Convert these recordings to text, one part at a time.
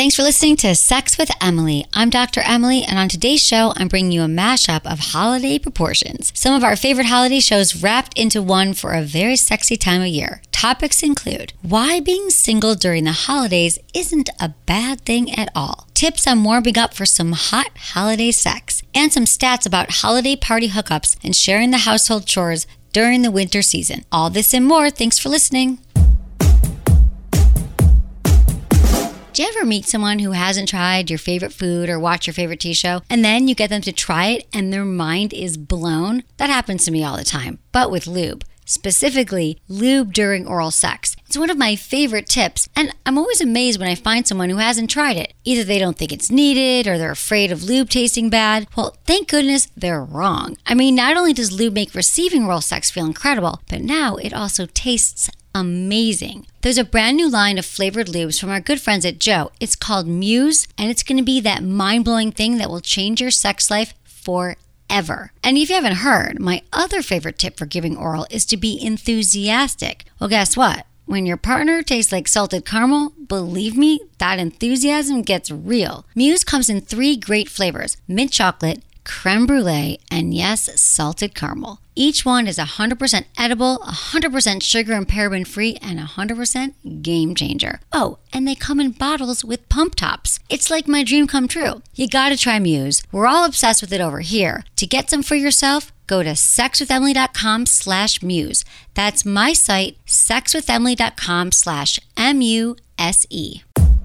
Thanks for listening to Sex with Emily. I'm Dr. Emily, and on today's show, I'm bringing you a mashup of holiday proportions. Some of our favorite holiday shows wrapped into one for a very sexy time of year. Topics include why being single during the holidays isn't a bad thing at all, tips on warming up for some hot holiday sex, and some stats about holiday party hookups and sharing the household chores during the winter season. All this and more. Thanks for listening. Do you ever meet someone who hasn't tried your favorite food or watched your favorite TV show, and then you get them to try it and their mind is blown? That happens to me all the time, but with lube. Specifically, lube during oral sex. It's one of my favorite tips, and I'm always amazed when I find someone who hasn't tried it. Either they don't think it's needed or they're afraid of lube tasting bad. Well, thank goodness they're wrong. I mean, not only does lube make receiving oral sex feel incredible, but now it also tastes amazing. There's a brand new line of flavored lubes from our good friends at Joe. It's called Muse, and it's going to be that mind-blowing thing that will change your sex life forever. And if you haven't heard, my other favorite tip for giving oral is to be enthusiastic. Well, guess what? When your partner tastes like salted caramel, believe me, that enthusiasm gets real. Muse comes in 3 great flavors: mint chocolate, creme brulee, and yes, salted caramel. Each one is 100% edible, 100% sugar and paraben free, and 100% game changer. Oh, and they come in bottles with pump tops. It's like my dream come true. You gotta try Muse. We're all obsessed with it over here. To get some for yourself, go to sexwithemily.com/muse. That's my site, sexwithemily.com/MUSE.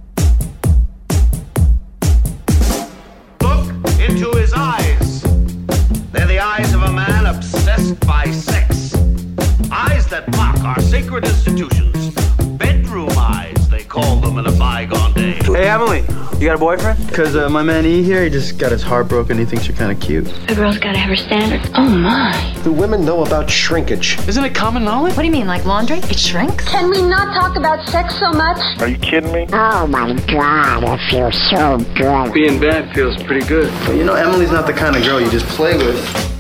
Look into his eyes. They're the eyes of a man obsessed by sex. Eyes that mock our sacred institutions. Bedroom eyes, they call them in a bygone day. Hey, Emily, you got a boyfriend? Because my man E here, he just got his heart broken. He thinks you're kind of cute. A girl's got to have her standards. Oh, my. Do women know about shrinkage? Isn't it common knowledge? What do you mean, like laundry? It shrinks? Can we not talk about sex so much? Are you kidding me? Oh my God, it feels so good. Being bad feels pretty good. But you know, Emily's not the kind of girl you just play with.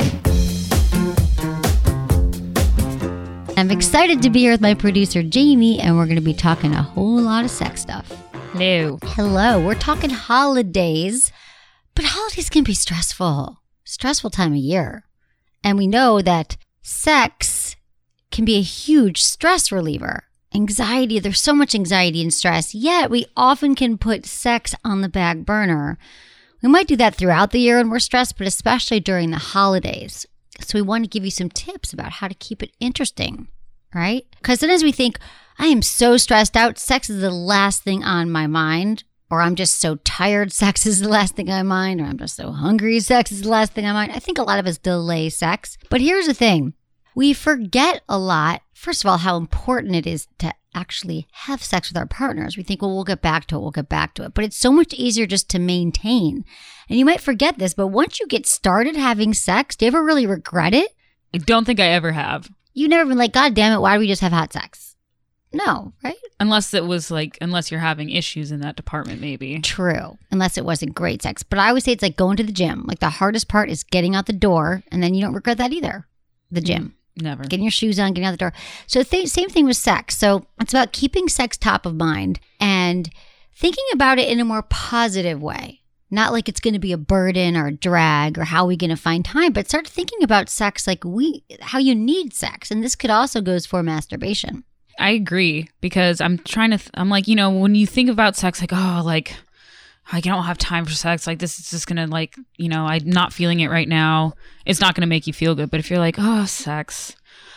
I'm excited to be here with my producer, Jamie, and we're going to be talking a whole lot of sex stuff. Hello. We're talking holidays, but holidays can be stressful time of year. And we know that sex can be a huge stress reliever. Anxiety, there's so much anxiety and stress, yet we often can put sex on the back burner. We might do that throughout the year when we're stressed, but especially during the holidays. So we want to give you some tips about how to keep it interesting, right? Because sometimes we think, I am so stressed out, sex is the last thing on my mind, or I'm just so tired, sex is the last thing on my mind, or I'm just so hungry, sex is the last thing on my mind. I think a lot of us delay sex. But here's the thing. We forget a lot, first of all, how important it is to actually have sex with our partners. We think, well, we'll get back to it. But it's so much easier just to maintain. And you might forget this, but once you get started having sex, do you ever really regret it? I don't think I ever have. You've never been like, God damn it, why do we just have hot sex? No, right? Unless you're having issues in that department, maybe. True. Unless it wasn't great sex. But I always say it's like going to the gym. Like the hardest part is getting out the door, and then you don't regret that either. The gym. Never. Getting your shoes on, getting out the door. So same thing with sex. So it's about keeping sex top of mind and thinking about it in a more positive way. Not like it's going to be a burden or a drag or how are we going to find time, but start thinking about sex like how you need sex. And this could also goes for masturbation. I agree, because I'm like, you know, when you think about sex, like, oh, like, I don't have time for sex. Like, this is just going to, like, you know, I'm not feeling it right now. It's not going to make you feel good. But if you're like, oh, sex,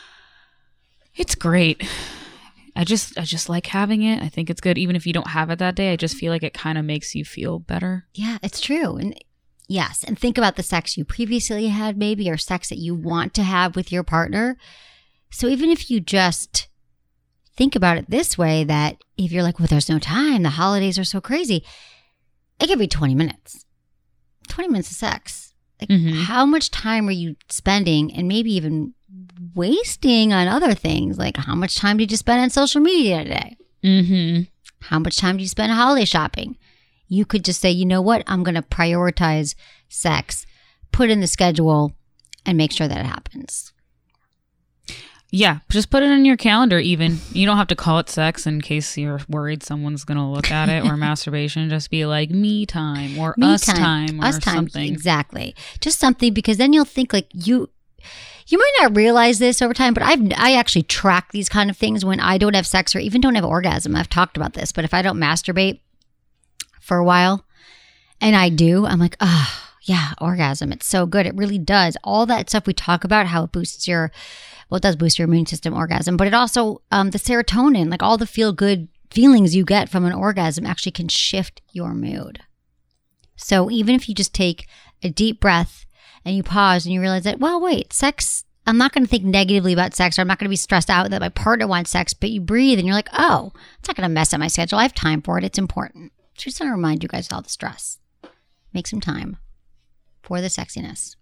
it's great. I just like having it. I think it's good. Even if you don't have it that day, I just feel like it kind of makes you feel better. Yeah, it's true. And yes. And think about the sex you previously had, maybe, or sex that you want to have with your partner. So even if you just think about it this way, that if you're like, well, there's no time, the holidays are so crazy, it could be 20 minutes. 20 minutes of sex. Like, how much time are you spending and maybe even wasting on other things? Like, how much time did you spend on social media today? How much time do you spend holiday shopping? You could just say, you know what? I'm going to prioritize sex, put in the schedule, and make sure that it happens. Yeah, just put it in your calendar even. You don't have to call it sex in case you're worried someone's going to look at it or masturbation. Just be like me time or us time or something. Exactly. Just something, because then you'll think like you might not realize this over time, but I actually track these kind of things when I don't have sex or even don't have orgasm. I've talked about this, but if I don't masturbate for a while and I do, I'm like, oh, yeah, orgasm. It's so good. It really does. All that stuff we talk about, how it boosts it does boost your immune system, orgasm, but it also, the serotonin, like all the feel good feelings you get from an orgasm actually can shift your mood. So even if you just take a deep breath and you pause and you realize that, well, wait, sex, I'm not going to think negatively about sex, or I'm not going to be stressed out that my partner wants sex, but you breathe and you're like, oh, it's not going to mess up my schedule. I have time for it. It's important. So just want to remind you guys of all the stress. Make some time for the sexiness.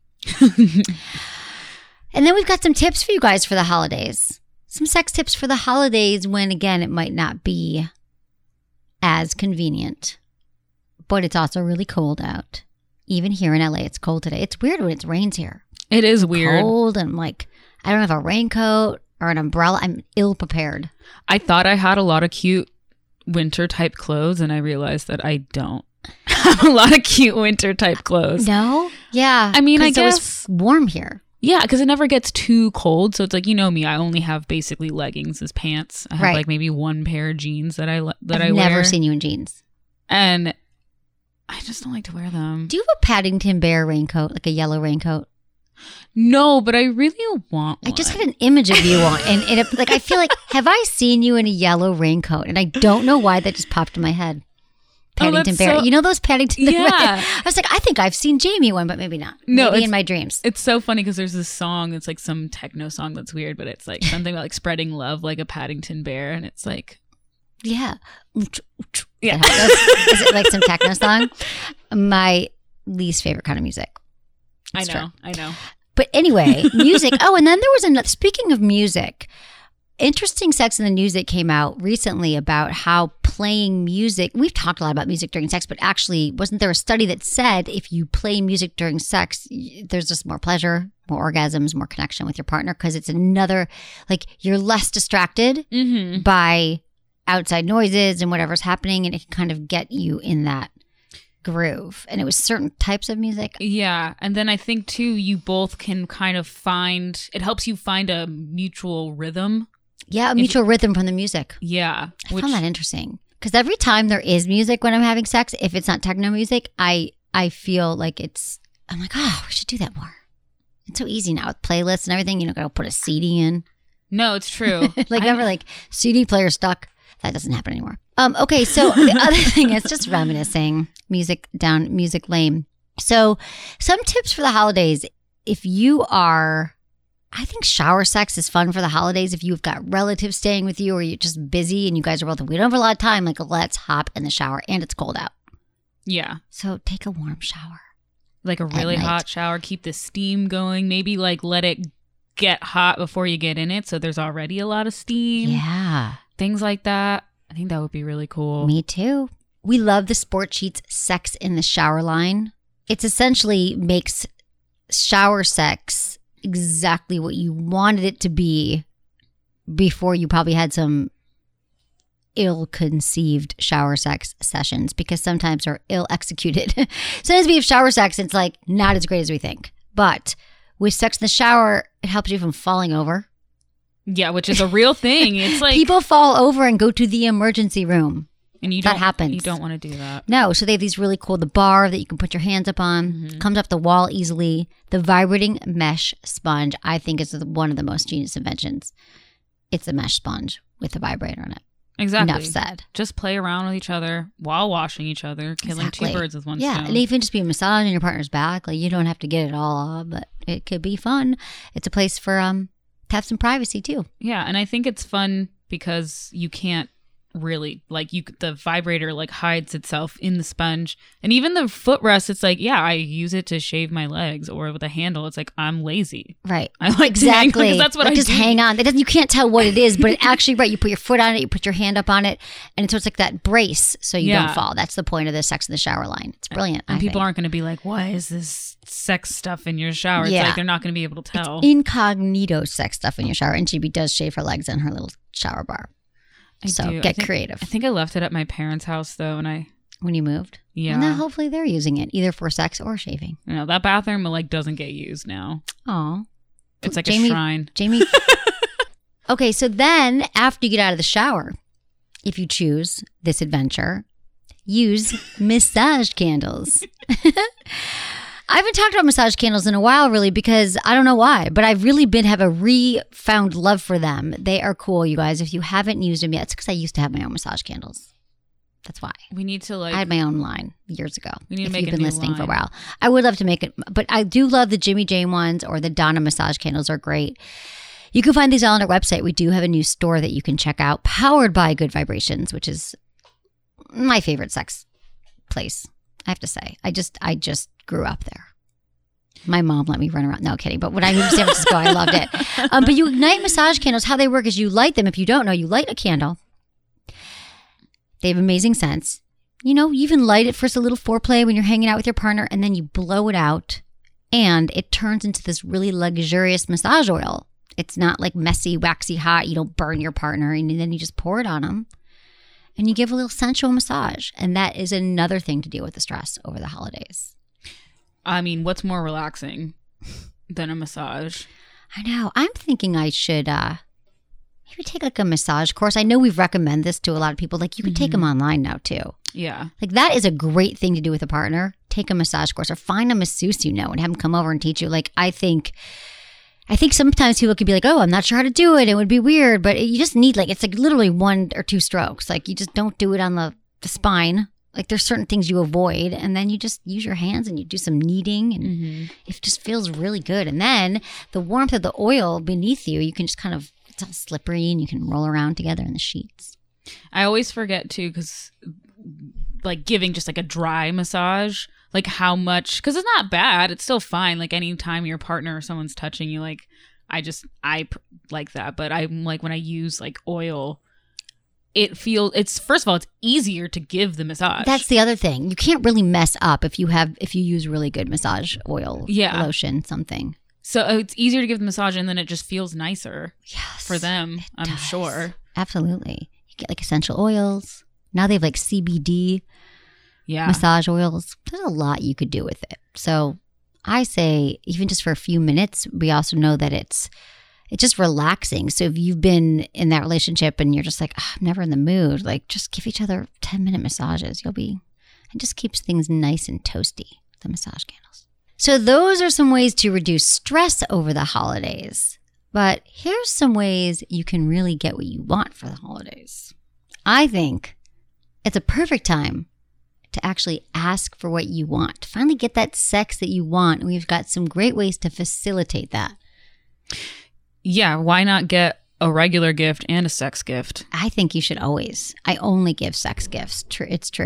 And then we've got some tips for you guys for the holidays. Some sex tips for the holidays when, again, it might not be as convenient, but it's also really cold out. Even here in LA, it's cold today. It's weird when it rains here. It is weird. Cold, and like, I don't have a raincoat or an umbrella. I'm ill prepared. I thought I had a lot of cute winter type clothes, and I realized that I don't have a lot of cute winter type clothes. No? Yeah. I mean, I guess it's warm here. Yeah, because it never gets too cold. So it's like, you know me, I only have basically leggings as pants. I have like maybe one pair of jeans that I wear. I've never seen you in jeans. And I just don't like to wear them. Do you have a Paddington Bear raincoat, like a yellow raincoat? No, but I really want one. I just had an image of you on, and like I feel like, have I seen you in a yellow raincoat? And I don't know why that just popped in my head. Paddington Bear. You know those Paddington Bear? Yeah. I was like, I think I've seen Jamie one, but maybe not. No, maybe in my dreams. It's so funny because there's this song, it's like some techno song that's weird, but it's like something about like spreading love like a Paddington Bear, and it's like... Yeah. Yeah. Is it like some techno song? My least favorite kind of music. I know. But anyway, music. Oh, and then there was another, speaking of music, Interesting Sex in the News that came out recently about how playing music, we've talked a lot about music during sex, but actually wasn't there a study that said if you play music during sex, there's just more pleasure, more orgasms, more connection with your partner, because it's another, like you're less distracted by outside noises and whatever's happening, and it can kind of get you in that groove. And it was certain types of music. Yeah. And then I think too, you both can kind of find, it helps you find a mutual rhythm. Yeah, a mutual rhythm from the music. Yeah. I found that interesting. Because every time there is music when I'm having sex, if it's not techno music, I feel like I'm like, oh, we should do that more. It's so easy now with playlists and everything. You don't got to put a CD in. No, it's true. Never like CD player stuck. That doesn't happen anymore. Okay, so the other thing is just reminiscing, music lame. So some tips for the holidays. If you are, I think shower sex is fun for the holidays. If you've got relatives staying with you or you're just busy and you guys are both, we don't have a lot of time, like let's hop in the shower, and it's cold out. Yeah. So take a warm shower. Like a really hot shower, keep the steam going, maybe like let it get hot before you get in it so there's already a lot of steam. Yeah. Things like that. I think that would be really cool. Me too. We love the Sport Sheets Sex in the Shower line. It's essentially makes shower sex exactly what you wanted it to be before you probably had some ill-conceived shower sex sessions, because sometimes they're ill-executed. Sometimes we have shower sex, it's like not as great as we think. But with sex in the shower, it helps you from falling over. Yeah, which is a real thing. It's like people fall over and go to the emergency room. And that happens. You don't want to do that. No, so they have these really cool, the bar that you can put your hands up on, comes off the wall easily. The vibrating mesh sponge, I think, is one of the most genius inventions. It's a mesh sponge with a vibrator on it. Exactly. Enough said. Just play around with each other while washing each other, killing two birds with one stone. Yeah, and it can just be a massage on your partner's back. Like you don't have to get it all off, but it could be fun. It's a place for to have some privacy too. Yeah, and I think it's fun because you can't really like the vibrator like hides itself in the sponge. And even the footrest, it's like, yeah, I use it to shave my legs, or with a handle, it's like I'm lazy. Right. I like exactly. to hang, because that's what I just do. hang on. It doesn't, you can't tell what it is, but it actually, right, you put your foot on it, you put your hand up on it, and so it's like that brace so you don't fall. That's the point of the Sex in the Shower line. It's brilliant. And people aren't going to be like, why is this sex stuff in your shower? It's like they're not going to be able to tell. It's incognito sex stuff in your shower. And GB does shave her legs in her little shower bar. Get creative. I think I left it at my parents' house though, and when you moved, yeah. And now hopefully they're using it either for sex or shaving. That bathroom like doesn't get used now. Oh, it's like a shrine. Jamie. Okay, so then after you get out of the shower, if you choose this adventure, use massage candles. I haven't talked about massage candles in a while, really, because I don't know why, but I've really have a re-found love for them. They are cool, you guys. If you haven't used them yet, it's because I used to have my own massage candles. That's why. We need to I had my own line years ago. We need to make you've a been new listening line. for a while. I would love to make it, but I do love the Jimmy Jane ones, or the Donna massage candles are great. You can find these all on our website. We do have a new store that you can check out, powered by Good Vibrations, which is my favorite sex place. I have to say, I just grew up there. My mom let me run around. No kidding. But when I moved to San Francisco, I loved it. But you ignite massage candles. How they work is you light them. If you don't know, you light a candle. They have amazing scents. You even light it for a little foreplay when you're hanging out with your partner, and then you blow it out, and it turns into this really luxurious massage oil. It's not like messy, waxy hot. You don't burn your partner, and then you just pour it on them, and you give a little sensual massage. And that is another thing to deal with the stress over the holidays. I mean, what's more relaxing than a massage? I know. I'm thinking I should maybe take like a massage course. I know we've recommended this to a lot of people. Like you can take them online now too. Yeah. Like that is a great thing to do with a partner. Take a massage course or find a masseuse and have them come over and teach you. Like I think sometimes people could be like, oh, I'm not sure how to do it. It would be weird. But you just need it's like literally 1 or 2 strokes. Like you just don't do it on the spine. Like there's certain things you avoid, and then you just use your hands and you do some kneading, and it just feels really good. And then the warmth of the oil beneath you, you can just it's all slippery, and you can roll around together in the sheets. I always forget too, because like giving just like a dry massage, like how much, because it's not bad, it's still fine. Like anytime your partner or someone's touching you, like I like that. But I'm like when I use like oil, it's first of all, it's easier to give the massage. That's the other thing. You can't really mess up if you use really good massage oil, lotion, something. So it's easier to give the massage, and then it just feels nicer for them, I'm sure. Absolutely. You get like essential oils. Now they have like CBD massage oils. There's a lot you could do with it. So I say even just for a few minutes, we also know that it's just relaxing. So if you've been in that relationship and you're just like, I'm never in the mood, like just give each other 10-minute massages. It just keeps things nice and toasty, the massage candles. So those are some ways to reduce stress over the holidays. But here's some ways you can really get what you want for the holidays. I think it's a perfect time to actually ask for what you want, to finally get that sex that you want. And we've got some great ways to facilitate that. Yeah, why not get a regular gift and a sex gift? I think you should always. I only give sex gifts. It's true.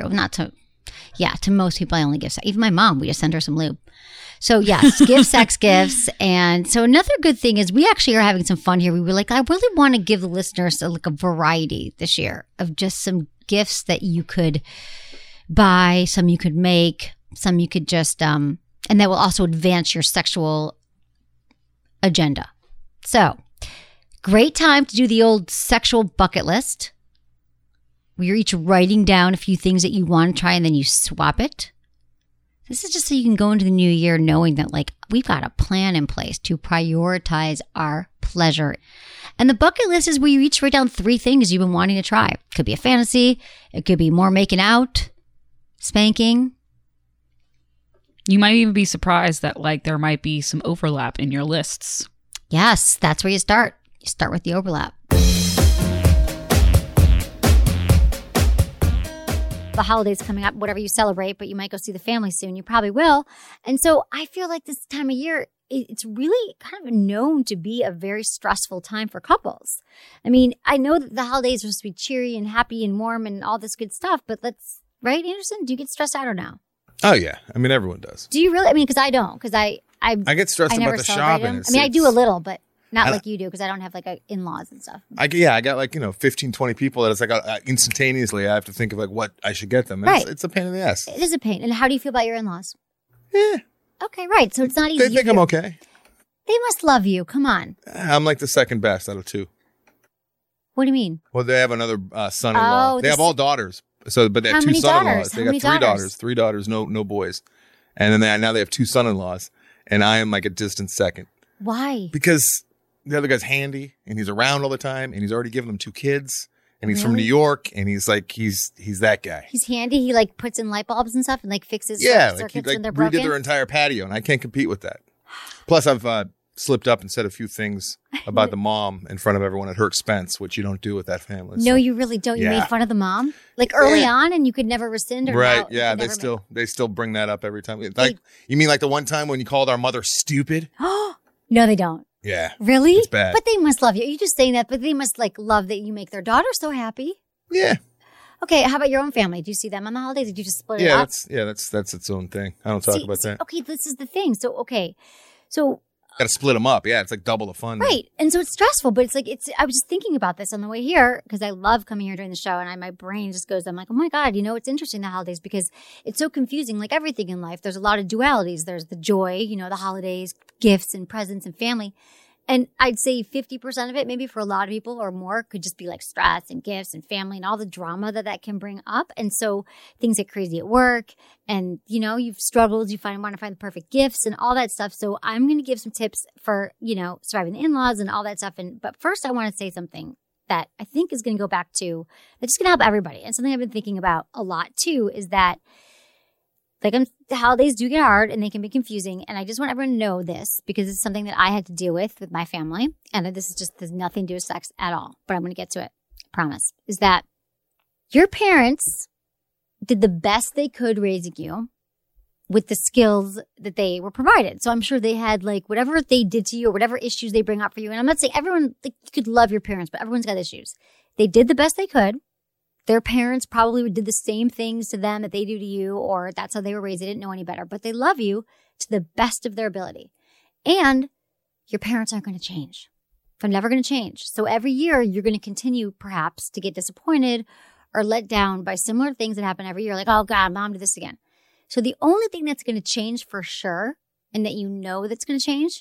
To most people, I only give sex. Even my mom, we just send her some lube. So yes, give sex gifts. And so another good thing is we actually are having some fun here. We were like, I really want to give the listeners a variety this year of just some gifts that you could buy, some you could make, some you could just, and that will also advance your sexual agenda. So, great time to do the old sexual bucket list. Where you're each writing down a few things that you want to try, and then you swap it. This is just so you can go into the new year knowing that we've got a plan in place to prioritize our pleasure. And the bucket list is where you each write down 3 things you've been wanting to try. It could be a fantasy. It could be more making out, spanking. You might even be surprised that there might be some overlap in your lists. Yes, that's where you start. You start with the overlap. The holidays coming up, whatever you celebrate, but you might go see the family soon. You probably will. And so I feel like this time of year, it's really kind of known to be a very stressful time for couples. I mean, I know that the holidays are supposed to be cheery and happy and warm and all this good stuff, but right, Anderson? Do you get stressed out or no? Oh, yeah. I mean, everyone does. Do you really? I mean, because I don't, because I get stressed about the shopping. I mean, I do a little, but not like you do, because I don't have like in-laws and stuff. I got like, 15, 20 people that it's like instantaneously I have to think of like what I should get them. Right. It's a pain in the ass. It is a pain. And how do you feel about your in-laws? Yeah. Okay, right. So it's not easy. They think I'm okay. They must love you. Come on. I'm like the second best out of 2. What do you mean? Well, they have another son-in-law. They have all daughters. But they have 2 son-in-laws. They got 3 daughters. 3 daughters, no boys. And then now they have 2 son-in-laws. And I am like a distant second. Why? Because the other guy's handy and he's around all the time and he's already given them 2 kids and he's from New York and he's like, he's that guy. He's handy. He like puts in light bulbs and stuff and like fixes circuits when they're broken. Redid their entire patio and I can't compete with that. Plus I've slipped up and said a few things about the mom in front of everyone at her expense, which you don't do with that family. No, you really don't. You made fun of the mom like early on, and you could never rescind. Right? Yeah, they still bring that up every time. Like you mean like the one time when you called our mother stupid? No, they don't. Yeah, really? It's bad. But they must love you. You're just saying that, but they must like love that you make their daughter so happy. Yeah. Okay, how about your own family? Do you see them on the holidays? Did you just split it up? That's its own thing. I don't talk about that. Okay, this is the thing. So got to split them up. Yeah, it's like double the fun. Right. And so it's stressful, but it's like, I was just thinking about this on the way here because I love coming here during the show and my brain just goes, I'm like, oh my God, it's interesting the holidays because it's so confusing. Like everything in life, there's a lot of dualities. There's the joy, the holidays, gifts and presents and family. And I'd say 50% of it, maybe for a lot of people or more, could just be like stress and gifts and family and all the drama that can bring up. And so things get crazy at work and, you've struggled, you want to find the perfect gifts and all that stuff. So I'm going to give some tips for, surviving the in-laws and all that stuff. But first I want to say something that I think is going to go back to, that's just going to help everybody. And something I've been thinking about a lot too is that the holidays do get hard and they can be confusing. And I just want everyone to know this because it's something that I had to deal with my family. And this is there's nothing to do with sex at all. But I'm going to get to it. I promise. Is that your parents did the best they could raising you with the skills that they were provided. So I'm sure they had like whatever they did to you or whatever issues they bring up for you. And I'm not saying everyone, you could love your parents, but everyone's got issues. They did the best they could. Their parents probably did the same things to them that they do to you, or that's how they were raised. They didn't know any better, but they love you to the best of their ability. And your parents aren't going to change. They're never going to change. So every year you're going to continue perhaps to get disappointed or let down by similar things that happen every year. Like, oh God, mom did this again. So the only thing that's going to change for sure and that that's going to change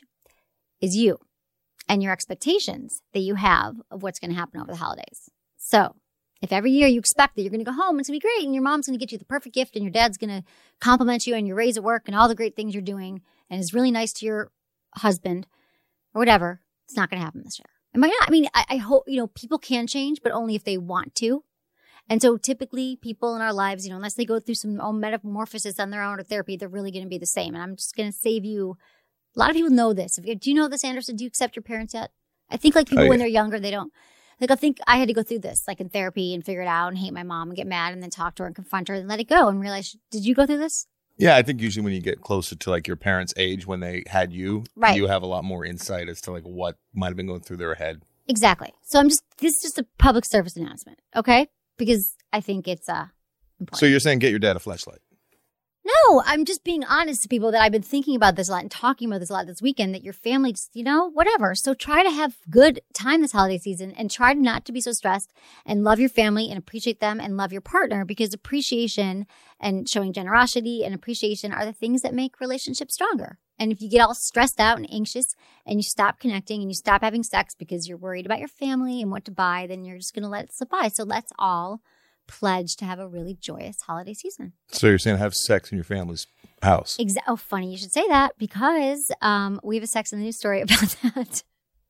is you and your expectations that you have of what's going to happen over the holidays. So if every year you expect that you're going to go home and it's going to be great and your mom's going to get you the perfect gift and your dad's going to compliment you and your raise at work and all the great things you're doing and is really nice to your husband or whatever, it's not going to happen this year. Am I not? I mean, I hope, people can change, but only if they want to. And so typically people in our lives, unless they go through some metamorphosis on their own or therapy, they're really going to be the same. And I'm just going to save you. A lot of people know this. Do you know this, Anderson? Do you accept your parents yet? I think like people when they're younger, they don't. Like, I think I had to go through this, like in therapy and figure it out and hate my mom and get mad and then talk to her and confront her and let it go and realize, did you go through this? Yeah, I think usually when you get closer to like your parents' age when they had you, you have a lot more insight as to like what might have been going through their head. Exactly. So this is just a public service announcement, okay? Because I think it's important. So you're saying get your dad a fleshlight? No, I'm just being honest to people that I've been thinking about this a lot and talking about this a lot this weekend, that your family just, whatever. So try to have good time this holiday season and try not to be so stressed and love your family and appreciate them and love your partner, because appreciation and showing generosity and appreciation are the things that make relationships stronger. And if you get all stressed out and anxious and you stop connecting and you stop having sex because you're worried about your family and what to buy, then you're just going to let it slip by. So let's all pledge to have a really joyous holiday season. So you're saying have sex in your family's house? Oh, funny you should say that, because we have a Sex in the News story about that.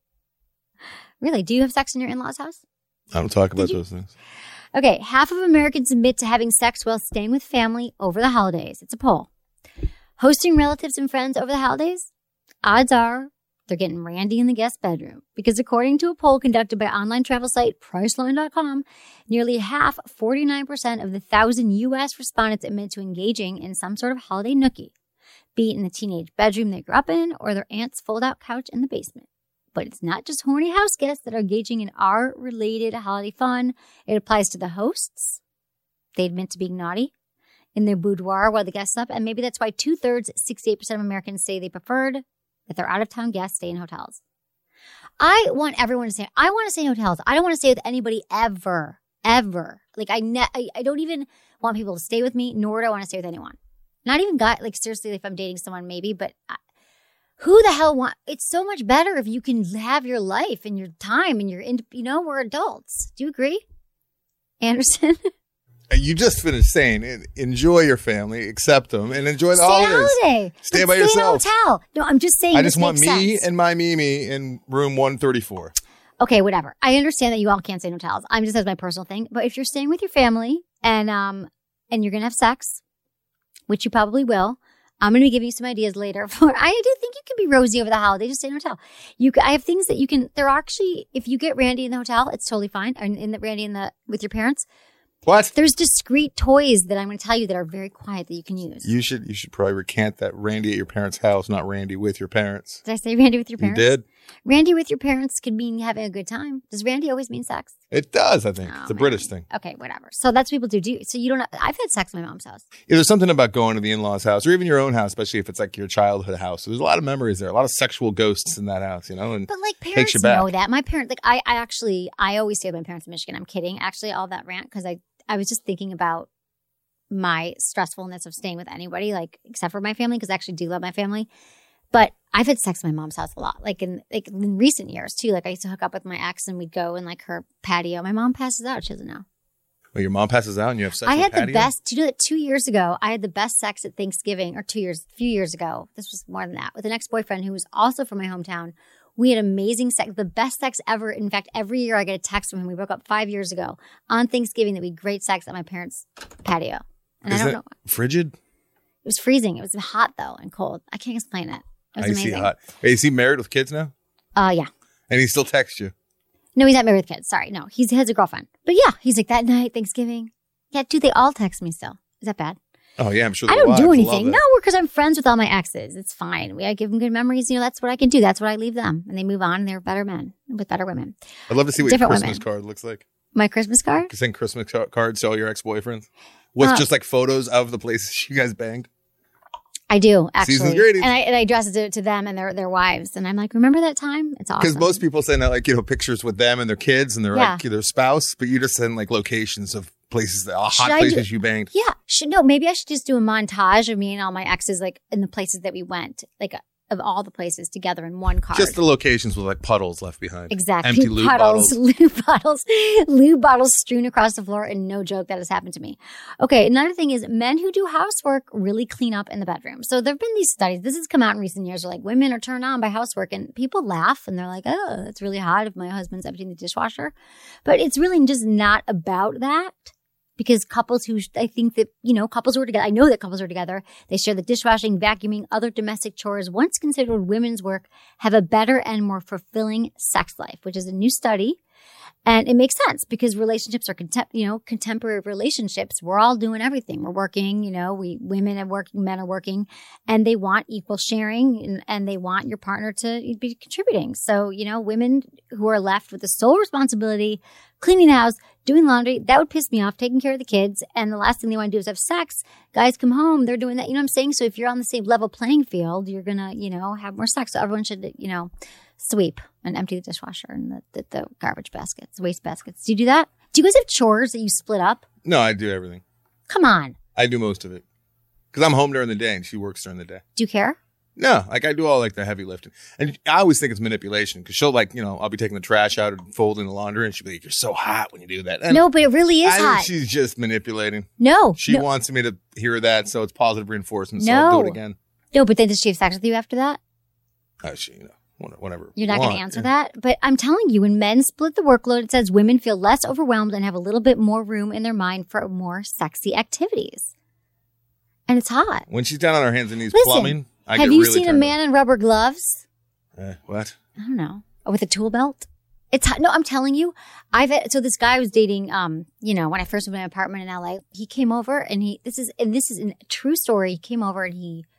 Really? Do you have sex in your in-laws' house? I don't talk about those things. Okay. Half of Americans admit to having sex while staying with family over the holidays. It's a poll. Hosting relatives and friends over the holidays? Odds are they're getting randy in the guest bedroom, because according to a poll conducted by online travel site Priceline.com, nearly half, 49% of the 1,000 U.S. respondents admit to engaging in some sort of holiday nookie. be it in the teenage bedroom they grew up in or their aunt's fold-out couch in the basement. But it's not just horny house guests that are engaging in R-related holiday fun. It applies to the hosts. They admit to being naughty in their boudoir while the guests slept, and maybe that's why 2/3, 68% of Americans say they preferred that their out-of-town guests stay in hotels. I want everyone to say, I want to stay in hotels. I don't want to stay with anybody ever. Like, I don't even want people to stay with me, nor do I want to stay with anyone. Not even like, seriously, if I'm dating someone, maybe, but who the hell it's so much better if you can have your life and your time and we're adults. Do you agree, Anderson? You just finished saying, enjoy your family, accept them, and enjoy the holidays. Stay by yourself. Stay in a hotel. No, I'm just saying. I just want me and my Mimi in room 134. Okay, whatever. I understand that you all can't stay in hotels. I'm just as my personal thing. But if you're staying with your family and you're gonna have sex, which you probably will, I'm gonna be giving you some ideas later. I do think you can be rosy over the holidays. Just stay in a hotel. I have things that you can. There are actually, if you get randy in the hotel, it's totally fine. With your parents. What? There's discreet toys that I'm going to tell you that are very quiet that you can use. You should probably recant that Randy at your parents' house, not Randy with your parents. Did I say Randy with your parents? You did. Randy with your parents could mean having a good time. Does Randy always mean sex? It does, I think. It's a British thing. Okay, whatever. So that's what people do. So you don't. I've had sex at my mom's house. Yeah, there's something about going to the in-laws' house or even your own house, especially if it's like your childhood house. So there's a lot of memories there, a lot of sexual ghosts in that house, And but like parents know that. My parents, like I always stay with my parents in Michigan. I'm kidding. Actually, all that rant because I was just thinking about my stressfulness of staying with anybody, like except for my family, because I actually do love my family. But I've had sex at my mom's house a lot, like in recent years too. Like I used to hook up with my ex and we'd go in like her patio. My mom passes out; she doesn't know. Well, your mom passes out and you have sex. I had patio? the best. Do you know that 2 years ago I had the best sex at Thanksgiving, or a few years ago. This was more than that, with an ex-boyfriend who was also from my hometown. We had amazing sex, the best sex ever. In fact, every year I get a text from him. We broke up 5 years ago on Thanksgiving that we had great sex at my parents' patio. And I don't know. Frigid? It was freezing. It was hot though and cold. I can't explain it. It was amazing. See hot. Wait, is he married with kids now? Yeah. And he still texts you? No, he's not married with kids. Sorry. No, he has a girlfriend. But yeah, he's like that night, Thanksgiving. Yeah, dude, they all text me still. Is that bad? Oh, yeah, I'm sure. I don't do anything. No, because I'm friends with all my exes. It's fine. I give them good memories. That's what I can do. That's what I leave them. And they move on and they're better men with better women. I'd love to see what your Christmas card looks like. My Christmas card? You send Christmas cards to all your ex-boyfriends with just like photos of the places you guys banged. I do, actually. Season's greetings. And I address it to them and their wives. And I'm like, remember that time? It's awesome. Because most people send out pictures with them and their kids and their spouse, but you just send like locations of places, hot places you banged. Yeah. Maybe I should just do a montage of me and all my exes, like in the places that we went, like of all the places together in one card. Just the locations with like puddles left behind. Exactly. Empty lube bottles. Lube bottles strewn across the floor. And no joke, that has happened to me. Okay. Another thing is men who do housework really clean up in the bedroom. So there've been these studies. This has come out in recent years. They're like, women are turned on by housework, and people laugh and they're like, oh, it's really hot if my husband's emptying the dishwasher. But it's really just not about that. Because couples who, I think that, couples who are together, I know that couples who are together, they share the dishwashing, vacuuming, other domestic chores once considered women's work, have a better and more fulfilling sex life, which is a new study. And it makes sense because relationships are contemporary relationships. We're all doing everything. We're working, women are working, men are working, and they want equal sharing and they want your partner to be contributing. So, women who are left with the sole responsibility, cleaning the house, doing laundry, that would piss me off, taking care of the kids. And the last thing they want to do is have sex. Guys come home, they're doing that. You know what I'm saying? So if you're on the same level playing field, you're going to, have more sex. So everyone should, sweep and empty the dishwasher and the garbage baskets, waste baskets. Do you do that? Do you guys have chores that you split up? No, I do everything. Come on. I do most of it. Because I'm home during the day and she works during the day. Do you care? No, I do all the heavy lifting. And I always think it's manipulation because she'll I'll be taking the trash out and folding the laundry and she'll be like, you're so hot when you do that. And no, but it really is hot. She's just manipulating. No. She wants me to hear that, so it's positive reinforcement, so I'll do it again. No, but then does she have sex with you after that? Oh, whatever. You're not going to answer that? But I'm telling you, when men split the workload, it says women feel less overwhelmed and have a little bit more room in their mind for more sexy activities. And it's hot. When she's down on her hands and knees plumbing, I have get you really seen a man in rubber gloves? What? I don't know. With a tool belt? It's hot. No, I'm telling you. So this guy I was dating, when I first moved to my apartment in LA, he came over and this is a true story. He came over and he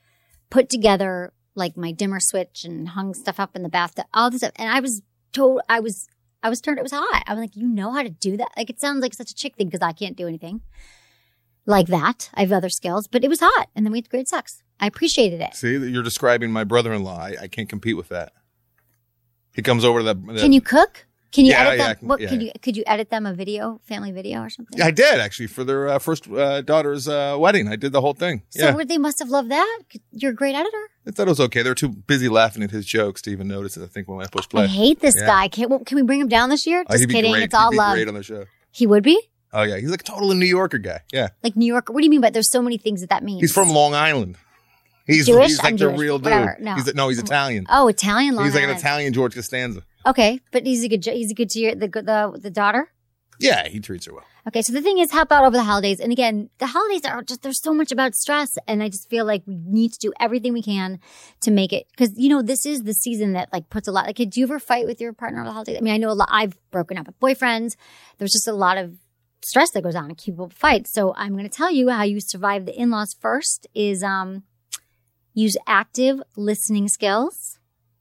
put together like my dimmer switch and hung stuff up in the bathtub, all this stuff. And I was told, I was turned, it was hot. I was like, you know how to do that? Like, it sounds like such a chick thing because I can't do anything like that. I have other skills, but it was hot. And then we had great sex. I appreciated it. See, you're describing my brother-in-law. I can't compete with that. He comes over to the Can you cook? Can you edit them? Yeah. Could you edit them a video, family video or something? Yeah, I did actually for their first daughter's wedding. I did the whole thing. So they must have loved that. You're a great editor. I thought it was okay. They were too busy laughing at his jokes to even notice it. I think when I pushed play. I hate this guy. Can we bring him down this year? Just kidding. It's all love. He'd be great on the show. He would be? Oh yeah, he's like a total New Yorker guy. Yeah. Like New York. What do you mean by there's so many things that means? He's from Long Island. He's Jewish? He's like the real dude. Whatever. No. He's Italian. Oh, Italian Long He's like Island. an Italian George Costanza. Okay, but he's a good to the daughter? Yeah, he treats her well. Okay, so the thing is, how about over the holidays? And again, the holidays are just, there's so much about stress. And I just feel like we need to do everything we can to make it. Because, this is the season that like puts a lot, like, do you ever fight with your partner over the holidays? I mean, I know I've broken up with boyfriends. There's just a lot of stress that goes on and people fight. So I'm going to tell you how you survive the in-laws first is use active listening skills.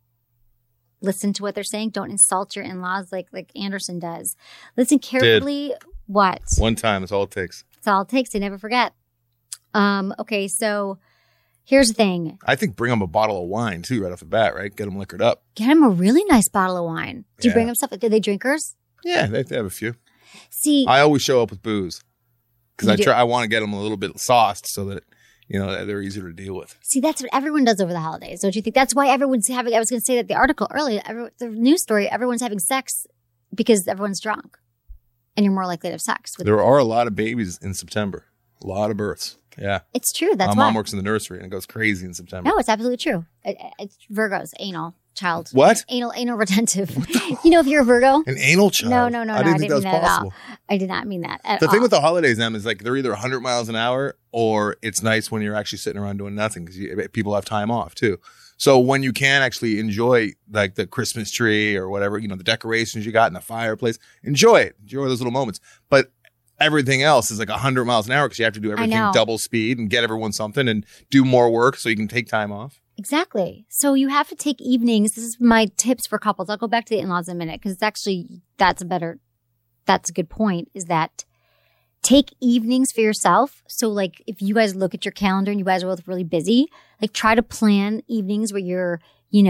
Listen to what they're saying. Don't insult your in-laws like Anderson does. Listen carefully. What? One time. That's all it takes. That's all it takes. They never forget. Okay, so here's the thing. I think bring them a bottle of wine, too, right off the bat, right? Get them liquored up. Get them a really nice bottle of wine. Do you bring them stuff? Do they drinkers? Yeah, they have a few. See. I always show up with booze. Because I want to get them a little bit sauced so that they're easier to deal with. See, that's what everyone does over the holidays. Don't you think? That's why everyone's having, I was going to say that the article earlier, the news story, everyone's having sex because everyone's drunk. And you're more likely to have sex. There are a lot of babies in September. A lot of births. Yeah. It's true. That's My mom works in the nursery and it goes crazy in September. No, it's absolutely true. It's Virgos, anal child. What? Anal retentive. If you're a Virgo. An anal child? No. I didn't think that was possible. I did not mean that at all. The thing with the holidays, Em, is like they're either 100 miles an hour or it's nice when you're actually sitting around doing nothing because people have time off too. So when you can actually enjoy like the Christmas tree or whatever, the decorations you got in the fireplace, enjoy it. Enjoy those little moments. But everything else is like 100 miles an hour because you have to do everything double speed and get everyone something and do more work so you can take time off. Exactly. So you have to take evenings. This is my tips for couples. I'll go back to the in-laws in a minute because it's actually, that's a good point, is that take evenings for yourself. So like if you guys look at your calendar and you guys are both really busy, like try to plan evenings where you're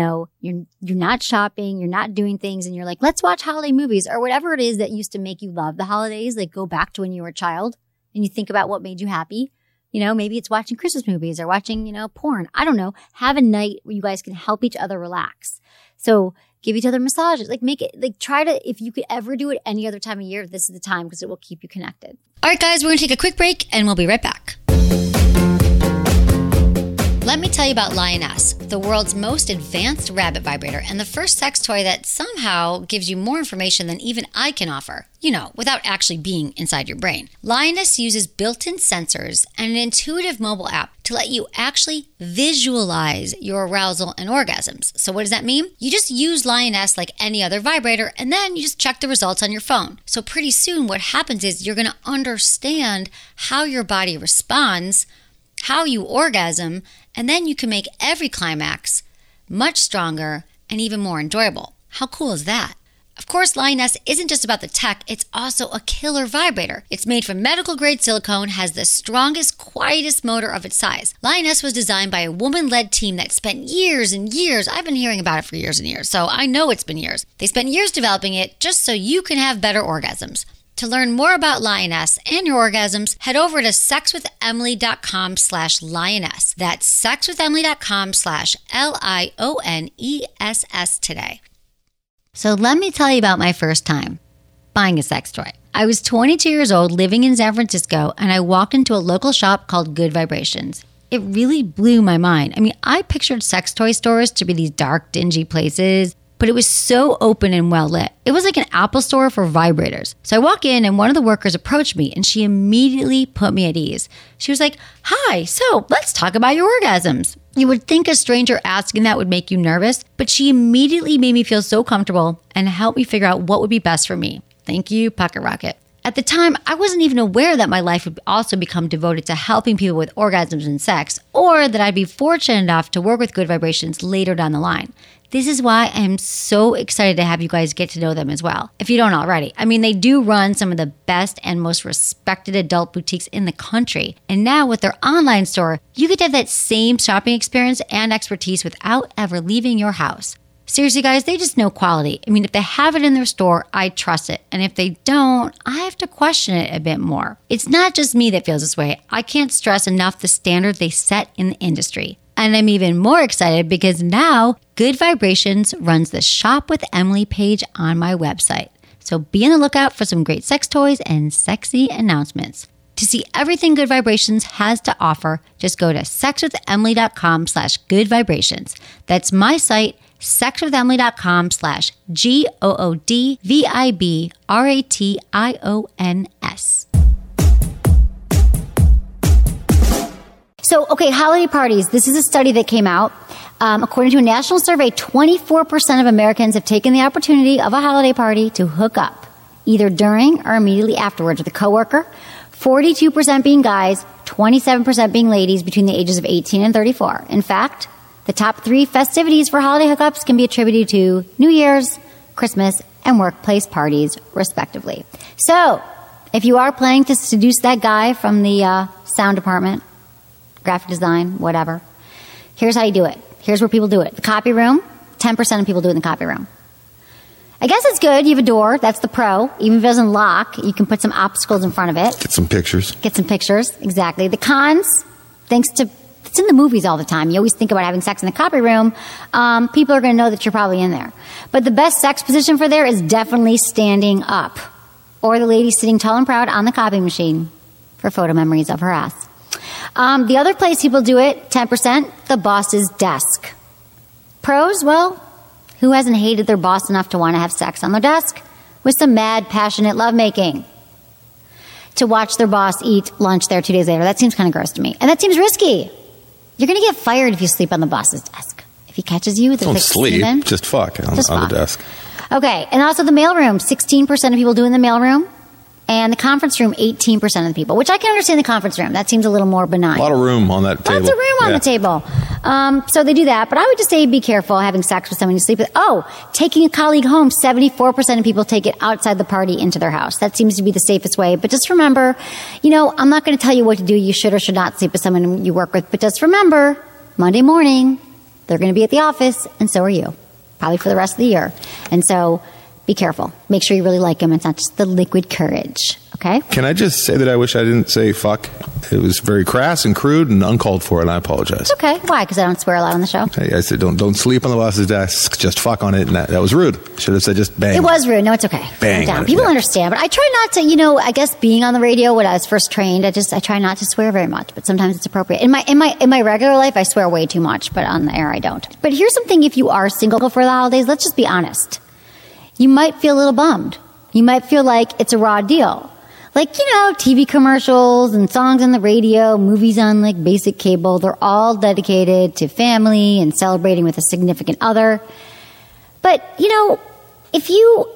not shopping, you're not doing things, and you're like, let's watch holiday movies or whatever it is that used to make you love the holidays. Like go back to when you were a child and you think about what made you happy. Maybe it's watching Christmas movies or watching, porn. I don't know. Have a night where you guys can help each other relax. So give each other massages. Like make it, like try to, if you could ever do it any other time of year, this is the time because it will keep you connected. All right, guys, we're going to take a quick break and we'll be right back. Let me tell you about Lioness, the world's most advanced rabbit vibrator and the first sex toy that somehow gives you more information than even I can offer, without actually being inside your brain. Lioness uses built-in sensors and an intuitive mobile app to let you actually visualize your arousal and orgasms. So what does that mean? You just use Lioness like any other vibrator and then you just check the results on your phone. So pretty soon what happens is you're going to understand how your body responds, how you orgasm, and then you can make every climax much stronger and even more enjoyable. How cool is that? Of course, Lioness isn't just about the tech, it's also a killer vibrator. It's made from medical-grade silicone, has the strongest, quietest motor of its size. Lioness was designed by a woman-led team that spent years and years. I've been hearing about it for years and years, so I know it's been years. They spent years developing it just so you can have better orgasms. To learn more about Lioness and your orgasms, head over to sexwithemily.com/lioness. That's sexwithemily.com/LIONESS today. So let me tell you about my first time buying a sex toy. I was 22 years old living in San Francisco and I walked into a local shop called Good Vibrations. It really blew my mind. I mean, I pictured sex toy stores to be these dark, dingy places, but it was so open and well lit. It was like an Apple store for vibrators. So I walk in and one of the workers approached me and she immediately put me at ease. She was like, "Hi, so let's talk about your orgasms." You would think a stranger asking that would make you nervous, but she immediately made me feel so comfortable and helped me figure out what would be best for me. Thank you, Pocket Rocket. At the time, I wasn't even aware that my life would also become devoted to helping people with orgasms and sex, or that I'd be fortunate enough to work with Good Vibrations later down the line. This is why I am so excited to have you guys get to know them as well, if you don't already. I mean, they do run some of the best and most respected adult boutiques in the country. And now with their online store, you get to have that same shopping experience and expertise without ever leaving your house. Seriously, guys, they just know quality. I mean, if they have it in their store, I trust it. And if they don't, I have to question it a bit more. It's not just me that feels this way. I can't stress enough the standard they set in the industry. And I'm even more excited because now Good Vibrations runs the Shop with Emily page on my website. So be on the lookout for some great sex toys and sexy announcements. To see everything Good Vibrations has to offer, just go to sexwithemily.com/good vibrations. That's my site, sexwithemily.com/GOODVIBRATIONS. So, okay, holiday parties. This is a study that came out. According to a national survey, 24% of Americans have taken the opportunity of a holiday party to hook up, either during or immediately afterwards with a coworker. 42% being guys, 27% being ladies between the ages of 18 and 34. In fact, the top 3 festivities for holiday hookups can be attributed to New Year's, Christmas, and workplace parties, respectively. So, if you are planning to seduce that guy from the sound department, graphic design, whatever, here's how you do it. Here's where people do it. The copy room, 10% of people do it in the copy room. I guess it's good. You have a door. That's the pro. Even if it doesn't lock, you can put some obstacles in front of it. Get some pictures. Exactly. The cons, it's in the movies all the time. You always think about having sex in the copy room. People are going to know that you're probably in there. But the best sex position for there is definitely standing up. Or the lady sitting tall and proud on the copy machine for photo memories of her ass. The other place people do it, 10%, the boss's desk. Pros, well, who hasn't hated their boss enough to want to have sex on their desk? With some mad, passionate lovemaking. To watch their boss eat lunch there 2 days later, that seems kind of gross to me. And that seems risky. You're going to get fired if you sleep on the boss's desk. If he catches you, don't sleep, just fuck on the desk. Okay, and also the mailroom, 16% of people do in the mailroom. And the conference room, 18% of the people, which I can understand the conference room. That seems a little more benign. A lot of room on that table. Lots of room on the table. So they do that. But I would just say be careful having sex with someone you sleep with. Oh, taking a colleague home, 74% of people take it outside the party into their house. That seems to be the safest way. But just remember, I'm not going to tell you what to do. You should or should not sleep with someone you work with. But just remember, Monday morning, they're going to be at the office, and so are you. Probably for the rest of the year. And so be careful. Make sure you really like them. It's not just the liquid courage. Okay? Can I just say that I wish I didn't say fuck? It was very crass and crude and uncalled for, and I apologize. It's okay. Why? Because I don't swear a lot on the show? Hey, I said don't sleep on the boss's desk. Just fuck on it, and that was rude. Should have said just bang. It was rude. No, it's okay. Bang. Down. People understand, but I try not to, I guess being on the radio when I was first trained, I try not to swear very much, but sometimes it's appropriate. In my regular life, I swear way too much, but on the air, I don't. But here's something: if you are single for the holidays, let's just be honest. You might feel a little bummed. You might feel like it's a raw deal. Like, TV commercials and songs on the radio, movies on like basic cable, they're all dedicated to family and celebrating with a significant other. But, if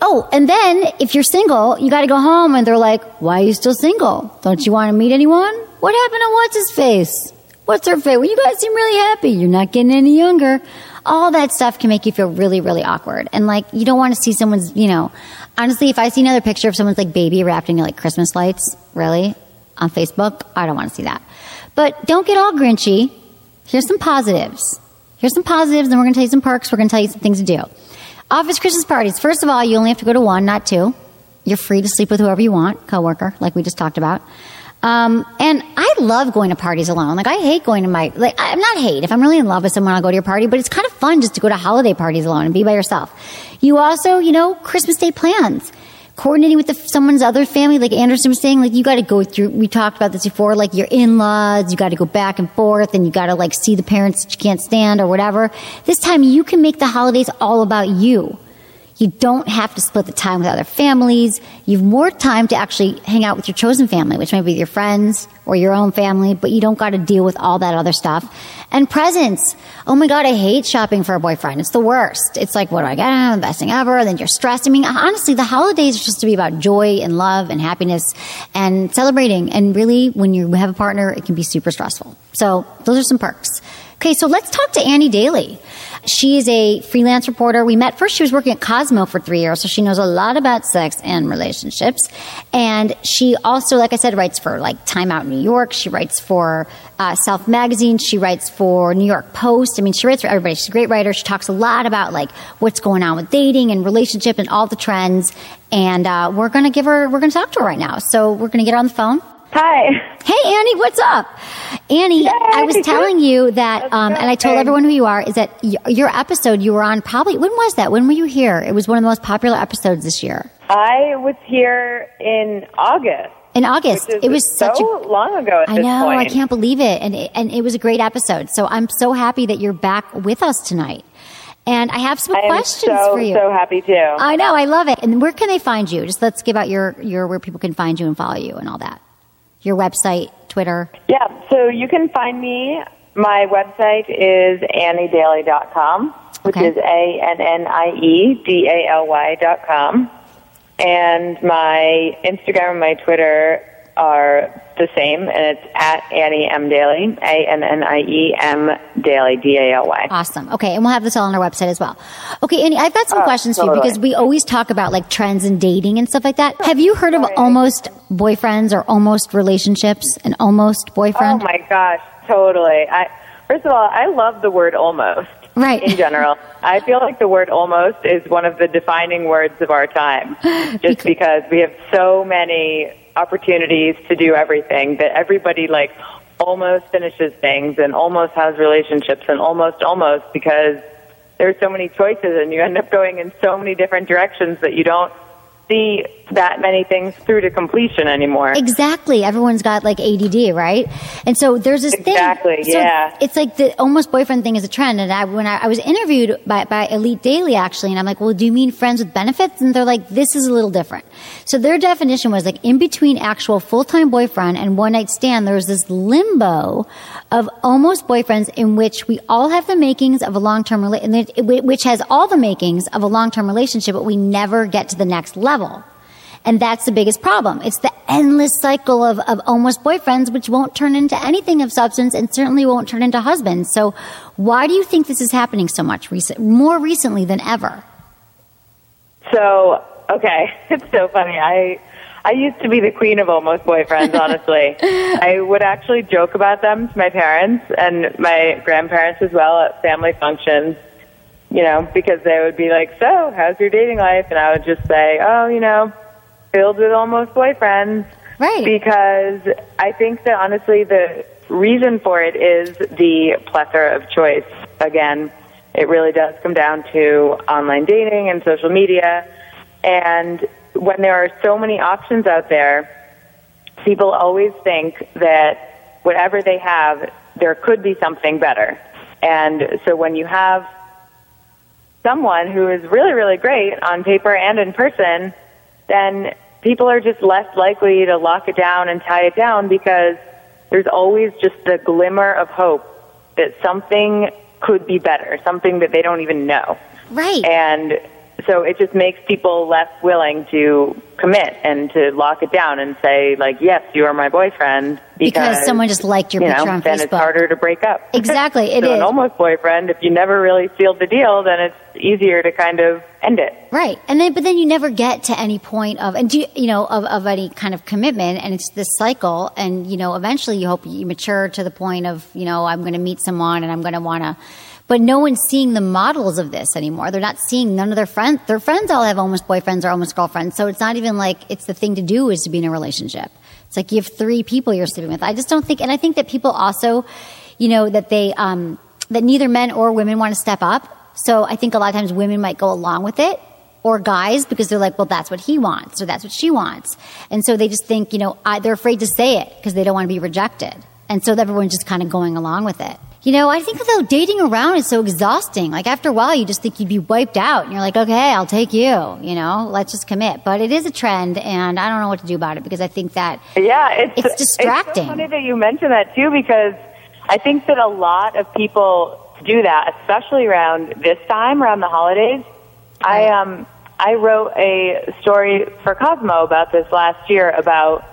you're single, you got to go home and they're like, why are you still single? Don't you want to meet anyone? What happened to what's his face? What's her face? Well, you guys seem really happy. You're not getting any younger. All that stuff can make you feel really, really awkward. And you don't want to see someone's, honestly, if I see another picture of someone's baby wrapped in Christmas lights, really, on Facebook, I don't want to see that. But don't get all grinchy. Here's some positives. Then we're going to tell you some perks. We're going to tell you some things to do. Office Christmas parties. First of all, you only have to go to one, not two. You're free to sleep with whoever you want, coworker, like we just talked about. And I love going to parties alone. I hate going to I'm not hate. If I'm really in love with someone, I'll go to your party, but it's kind of fun just to go to holiday parties alone and be by yourself. You also, Christmas Day plans. Coordinating with someone's other family, like Anderson was saying, you got to go through, we talked about this before, your in-laws, you got to go back and forth, and you got to see the parents that you can't stand or whatever. This time you can make the holidays all about you. You don't have to split the time with other families. You have more time to actually hang out with your chosen family, which might be your friends or your own family, but you don't got to deal with all that other stuff. And presents. Oh my God, I hate shopping for a boyfriend. It's the worst. It's like, what do I get? I'm the best thing ever. And then you're stressed. I mean, honestly, the holidays are just to be about joy and love and happiness and celebrating. And really, when you have a partner, it can be super stressful. So those are some perks. Okay, so let's talk to Annie Daly. She is a freelance reporter. We met first. She was working at Cosmo for 3 years, so she knows a lot about sex and relationships. And she also, like I said, writes for like Time Out New York. She writes for Self Magazine. She writes for New York Post. I mean, she writes for everybody. She's a great writer. She talks a lot about like what's going on with dating and relationship and all the trends. And we're going to talk to her right now. So we're going to get her on the phone. Hi. Hey, Annie, what's up? Annie, Yay. I was telling you that, and I told everyone who you are, is that your episode you were on probably, when was that? When were you here? It was one of the most popular episodes this year. I was here in August. In August. It was such long ago at this point. I know, I can't believe it. And it was a great episode. So I'm so happy that you're back with us tonight. And I have some questions for you. I'm so happy too. I know, I love it. And where can they find you? Just let's give out your where people can find you and follow you and all that. Your website, Twitter. Yeah, so you can find me. My website is AnnieDaly.com, which is ANNIEDALY.com. And my Instagram and my Twitter are the same, and it's at Annie M. Daly, ANNIEM Daly, DALY. Awesome. Okay, and we'll have this all on our website as well. Okay, Annie, I've got some questions for you because we always talk about like trends in dating and stuff like that. Have you heard of almost boyfriends or almost relationships? An almost boyfriend? Oh my gosh, totally. First of all, I love the word almost. Right. In general. I feel like the word almost is one of the defining words of our time. Just because we have so many opportunities to do everything that everybody like almost finishes things and almost has relationships and almost because there's so many choices and you end up going in so many different directions that you don't see that many things through to completion anymore. Exactly. Everyone's got like ADD, right? And so there's this thing. Exactly, so yeah. It's like the almost boyfriend thing is a trend. And when I was interviewed by Elite Daily, actually, and I'm like, well, do you mean friends with benefits? And they're like, this is a little different. So their definition was like in between actual full-time boyfriend and one-night stand, there's this limbo of almost boyfriends in which we all have the makings of a long-term relationship, which has all the makings of a long-term relationship, but we never get to the next level. And that's the biggest problem. It's the endless cycle of almost boyfriends, which won't turn into anything of substance and certainly won't turn into husbands. So why do you think this is happening so much more recently than ever? So, okay, it's so funny. I used to be the queen of almost boyfriends, honestly. I would actually joke about them to my parents and my grandparents as well at family functions, you know, because they would be like, so, how's your dating life? And I would just say, oh, you know, filled with almost boyfriends. Right. Because I think that honestly the reason for it is the plethora of choice. Again, it really does come down to online dating and social media. And when there are so many options out there, people always think that whatever they have, there could be something better. And so when you have someone who is really, really great on paper and in person, then people are just less likely to lock it down and tie it down because there's always just the glimmer of hope that something could be better, something that they don't even know. Right. And so it just makes people less willing to commit and to lock it down and say, like, yes, you are my boyfriend. Because someone just liked your picture on then Facebook. It's harder to break up. Exactly, it so is. An almost boyfriend, if you never really sealed the deal, then it's easier to kind of end it. Right. But then you never get to any point of, and of any kind of commitment, and it's this cycle, and, eventually you hope you mature to the point of, I'm going to meet someone and I'm going to want to. But no one's seeing the models of this anymore. They're not seeing none of their friends. Their friends all have almost boyfriends or almost girlfriends. So it's not even like it's the thing to do is to be in a relationship. It's like you have 3 people you're sleeping with. I just don't think, and I think that people also, that they, that neither men or women want to step up. So I think a lot of times women might go along with it, or guys, because they're like, well, that's what he wants, or that's what she wants. And so they just think, they're afraid to say it because they don't want to be rejected. And so everyone's just kind of going along with it. You know, I think though dating around is so exhausting. Like after a while, you just think you'd be wiped out, and you're like, okay, I'll take you. You know, let's just commit. But it is a trend, and I don't know what to do about it because I think that it's distracting. It's so funny that you mention that too, because I think that a lot of people do that, especially around this time, around the holidays. Right. I wrote a story for Cosmo about this last year about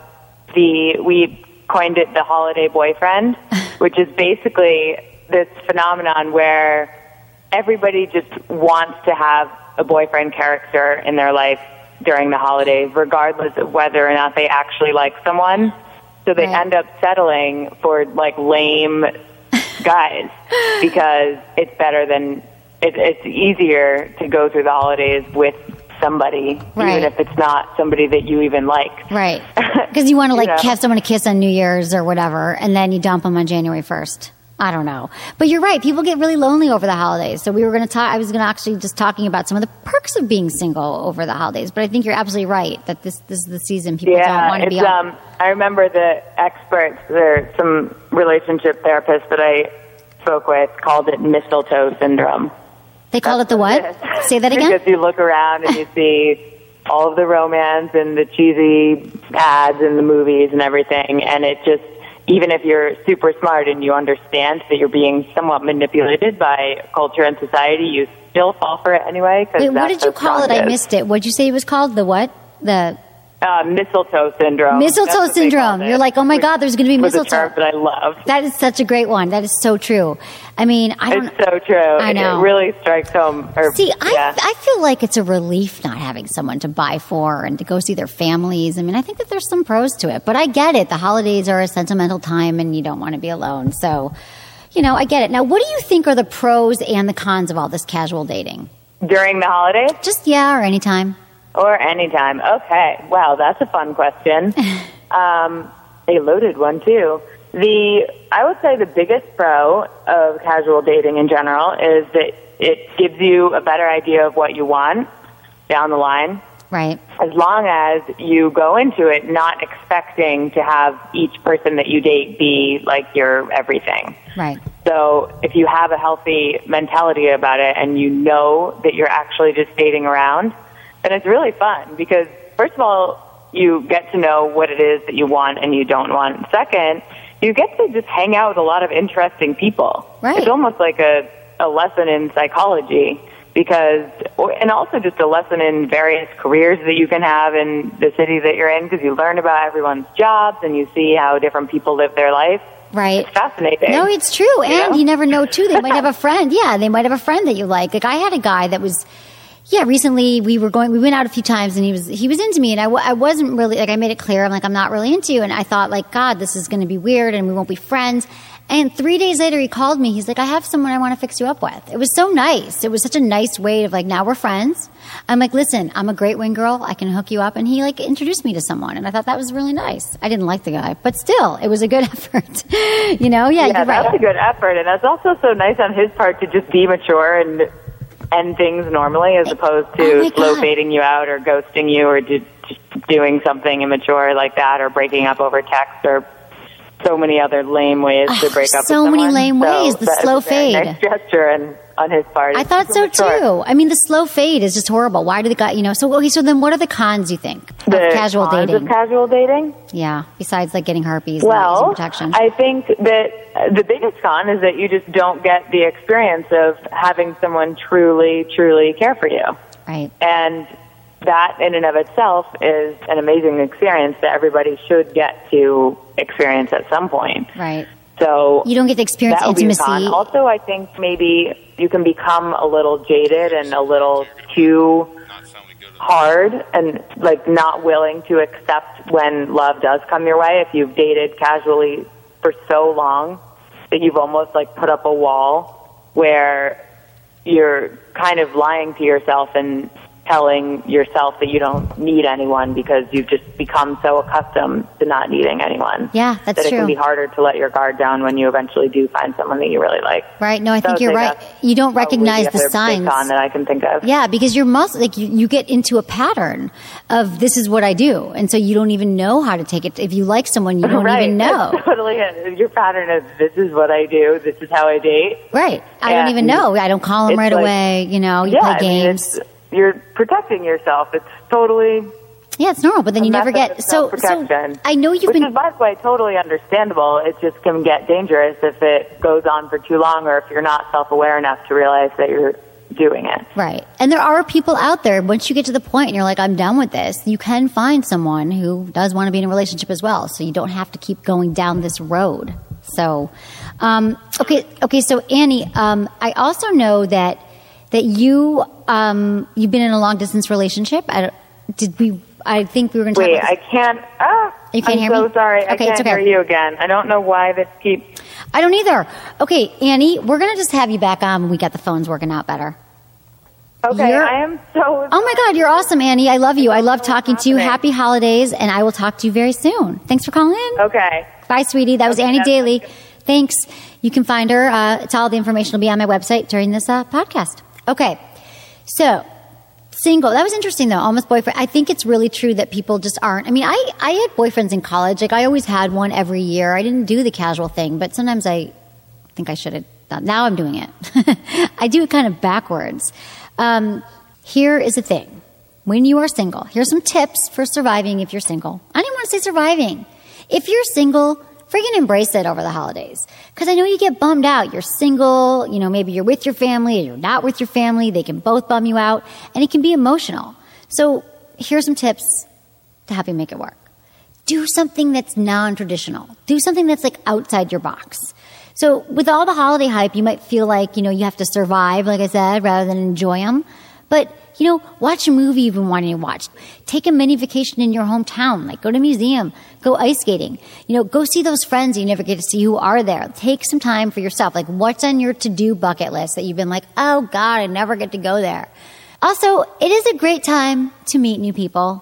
we coined it the holiday boyfriend, which is basically this phenomenon where everybody just wants to have a boyfriend character in their life during the holidays, regardless of whether or not they actually like someone. So they end up settling for like lame guys because it's better than it's easier to go through the holidays with somebody, even if it's not somebody that you even like. Right. Because you want to have someone to kiss on New Year's or whatever, and then you dump them on January 1st. I don't know. But you're right. People get really lonely over the holidays. So I was going to actually just talking about some of the perks of being single over the holidays. But I think you're absolutely right that this is the season people don't want to be on. I remember the experts, there some relationship therapists that I spoke with called it mistletoe syndrome. They call it the what? Say that again? Because you look around and you see all of the romance and the cheesy ads in the movies and everything, and it just, even if you're super smart and you understand that you're being somewhat manipulated by culture and society, you still fall for it anyway. Wait, what did you call it? I missed it. What did you say it was called? The what? Mistletoe syndrome. Mistletoe syndrome. You're like, oh my God, there's going to be mistletoe. It's a term that I love. That is such a great one. That is so true. I mean, it's so true. I know. It really strikes home. I feel like it's a relief not having someone to buy for and to go see their families. I mean, I think that there's some pros to it, but I get it. The holidays are a sentimental time and you don't want to be alone. So, you know, I get it. Now, what do you think are the pros and the cons of all this casual dating? During the holidays? Just, or anytime. Or anytime. Okay. Wow, that's a fun question. A loaded one, too. I would say the biggest pro of casual dating in general is that it gives you a better idea of what you want down the line. Right. As long as you go into it not expecting to have each person that you date be like your everything. Right. So if you have a healthy mentality about it and you know that you're actually just dating around, then it's really fun because, first of all, you get to know what it is that you want and you don't want. Second, you get to just hang out with a lot of interesting people. Right. It's almost like a lesson in psychology and also just a lesson in various careers that you can have in the city that you're in because you learn about everyone's jobs and you see how different people live their life. Right. It's fascinating. No, it's true. And you never know, too. They might have a friend. Yeah, they might have a friend that you like. Like, I had a guy that was... Yeah, recently we went out a few times and he was into me and I wasn't really, like I made it clear, I'm like, I'm not really into you. And I thought like, God, this is going to be weird and we won't be friends. And 3 days later he called me. He's like, I have someone I want to fix you up with. It was so nice. It was such a nice way of like, now we're friends. I'm like, listen, I'm a great wing girl. I can hook you up. And he like introduced me to someone. And I thought that was really nice. I didn't like the guy, but still, it was a good effort. You know? Yeah, you're right. That's a good effort. And that's also so nice on his part to just be mature and end things normally as opposed to slow fading you out or ghosting you or just doing something immature like that or breaking up over text or so many other lame ways to break up with someone. So many lame ways. The slow fade. Nice gesture on his part. I thought so too. I mean, the slow fade is just horrible. Why do the guy, so then what are the cons, you think, of casual dating? Of casual dating? Yeah, besides like getting herpes and using protection. I think that the biggest con is that you just don't get the experience of having someone truly, truly care for you. Right. And that in and of itself is an amazing experience that everybody should get to experience at some point. Right. So you don't get to experience intimacy. Also, I think maybe you can become a little jaded and a little too hard and like not willing to accept when love does come your way. If you've dated casually for so long that you've almost like put up a wall where you're kind of lying to yourself and telling yourself that you don't need anyone because you've just become so accustomed to not needing anyone. Yeah, that's that true. It can be harder to let your guard down when you eventually do find someone that you really like. Right. No, I think you're right. You don't recognize the signs that I can think of. Yeah, because your muscle, like you get into a pattern of this is what I do, and so you don't even know how to take it. If you like someone, you don't even know. That's totally it. Your pattern is this is what I do. This is how I date. Right. I don't even know. I don't call them right away. You know, you play games. You're protecting yourself. It's totally... Yeah, it's normal, but then you never get... So I know you've been... Which is, by the way, totally understandable. It just can get dangerous if it goes on for too long or if you're not self-aware enough to realize that you're doing it. Right. And there are people out there, once you get to the point and you're like, I'm done with this, you can find someone who does want to be in a relationship as well. So you don't have to keep going down this road. So, okay. So Annie, I also know that you you've been in a long distance relationship. I think we were going to talk about this. I can't. You can't hear me? I'm so sorry. I can't hear you again. I don't know why this keeps... I don't either. Okay, Annie, we're going to just have you back on when we got the phones working out better. Okay, I am so... Oh my God, you're awesome, Annie. I love you. I love talking to you. Happy holidays, and I will talk to you very soon. Thanks for calling in. Okay. Bye, sweetie. That was Annie Daly. Thanks. You can find her. It's all the information will be on my website during this podcast. Okay, so... Single. That was interesting, though. Almost boyfriend. I think it's really true that people just aren't. I mean, I had boyfriends in college. Like, I always had one every year. I didn't do the casual thing, but sometimes I think I should have done. Now I'm doing it. I do it kind of backwards. Here is the thing. When you are single, here's some tips for surviving if you're single. I didn't want to say surviving. If you're single, freaking embrace it over the holidays. Because I know you get bummed out. You're single, you know, maybe you're with your family or you're not with your family. They can both bum you out. And it can be emotional. So here's some tips to help you make it work. Do something that's non-traditional. Do something that's like outside your box. So with all the holiday hype, you might feel like, you know, you have to survive, like I said, rather than enjoy them. But, you know, watch a movie you've been wanting to watch. Take a mini vacation in your hometown. Like, go to a museum. Go ice skating. You know, go see those friends you never get to see who are there. Take some time for yourself. Like, what's on your to-do bucket list that you've been like, oh, God, I never get to go there. Also, it is a great time to meet new people.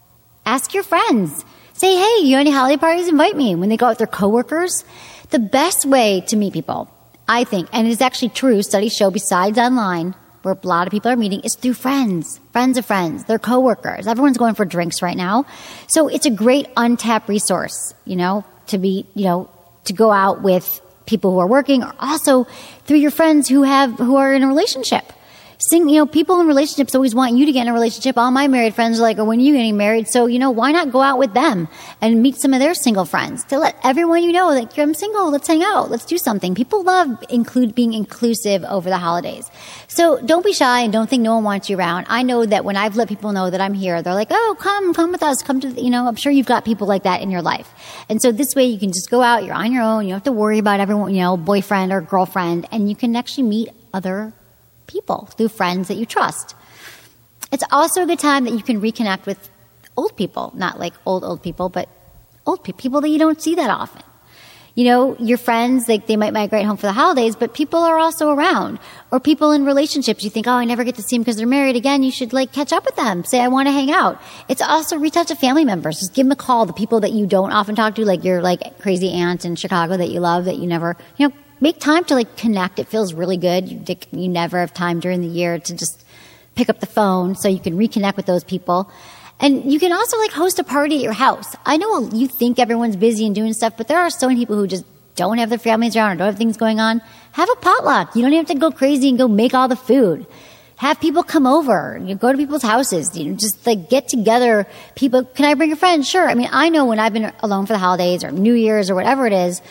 Ask your friends. Say, hey, you have any holiday parties? Invite me. When they go out with their coworkers, the best way to meet people, I think, and it is actually true, studies show besides online, where a lot of people are meeting, is through friends of friends, their coworkers. Everyone's going for drinks right now. So it's a great untapped resource, you know, to be, you know, to go out with people who are working, or also through your friends who are in a relationship. You know, people in relationships always want you to get in a relationship. All my married friends are like, oh, when are you getting married? So, you know, why not go out with them and meet some of their single friends to let everyone you know, like, I'm single, let's hang out, let's do something. People love being inclusive over the holidays. So don't be shy and don't think no one wants you around. I know that when I've let people know that I'm here, they're like, oh, come with us, come to, you know, I'm sure you've got people like that in your life. And so this way you can just go out, you're on your own, you don't have to worry about everyone, you know, boyfriend or girlfriend, and you can actually meet other people through friends that you trust. It's also a good time that you can reconnect with old people, not like old people, but old people that you don't see that often. You know, your friends, like, they might migrate home for the holidays, but people are also around. Or people in relationships, you think, oh, I never get to see them because they're married again. You should, like, catch up with them. Say, I want to hang out. It's also reach out to family members. Just give them a call. The people that you don't often talk to, like your, like, crazy aunt in Chicago that you love, that you never, you know, make time to, like, connect. It feels really good. You never have time during the year to just pick up the phone so you can reconnect with those people. And you can also, like, host a party at your house. I know you think everyone's busy and doing stuff, but there are so many people who just don't have their families around or don't have things going on. Have a potluck. You don't have to go crazy and go make all the food. Have people come over. You go to people's houses. You know, just, like, get together. People, can I bring a friend? Sure. I mean, I know when I've been alone for the holidays or New Year's or whatever it is,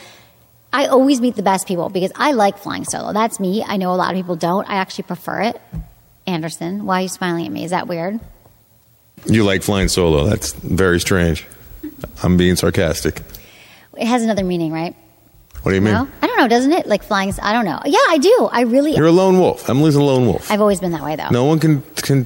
I always meet the best people because I like flying solo. That's me. I know a lot of people don't. I actually prefer it. Anderson, why are you smiling at me? Is that weird? You like flying solo. That's very strange. I'm being sarcastic. It has another meaning, right? What do you mean? No? I don't know, doesn't it? Like flying, I don't know. Yeah, I do. I really... You're a lone wolf. Emily's a lone wolf. I've always been that way, though. No one can